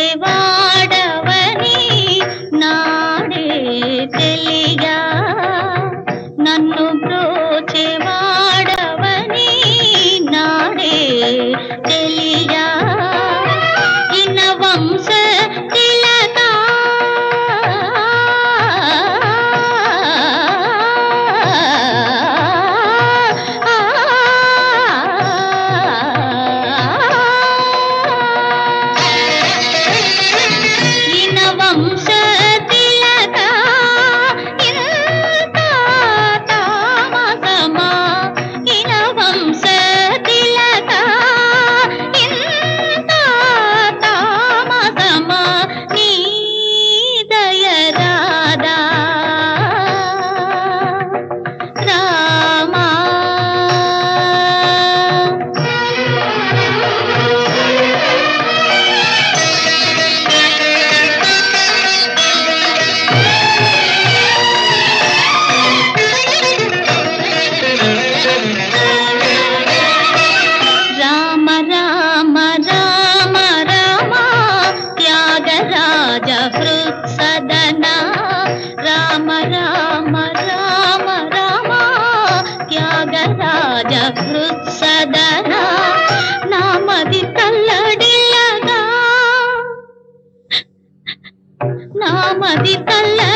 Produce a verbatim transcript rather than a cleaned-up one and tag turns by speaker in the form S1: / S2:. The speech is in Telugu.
S1: బ్రోచేవాడవని నాడే తెలియా నన్ను బ్రోచేవాడవని నాడే తెలియా ఇన వంశ తిలకా ఇన వంశ తిలకా ఇంత తామసమా ఇన వంశ తిలకా ఇంత తామసమా నీ దయ రాదా రామా రామ రామ రామ రామ త్యాగరాజ హృత్సదన రామ రామ రామ రామ త్యాగరాజ హృత్సదన నామది తల్లడిల్లగా నామది తల్ల